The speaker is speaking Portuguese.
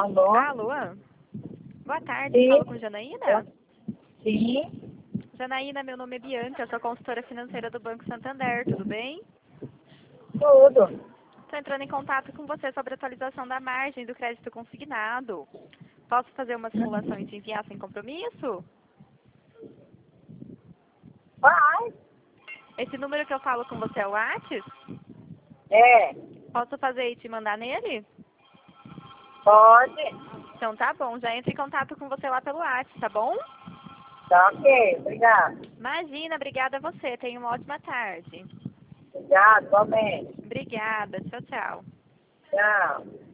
Alô? Alô? Boa tarde, Sim. falo com Janaína? Sim, Janaína, meu nome é Bianca, eu sou consultora financeira do Banco Santander, tudo bem? tudo. Estou entrando em contato com você sobre a atualização da margem do crédito consignado. Posso fazer uma simulação e te enviar sem compromisso? Vai. Esse número que eu falo com você é o WhatsApp? É, Posso fazer e te mandar nele? pode. Então tá bom, já entro em contato com você lá pelo WhatsApp, tá bom? Tá ok, obrigado. Imagina, obrigada a você, tenha uma ótima tarde. Obrigado, igualmente. Obrigada, tchau, tchau. Tchau.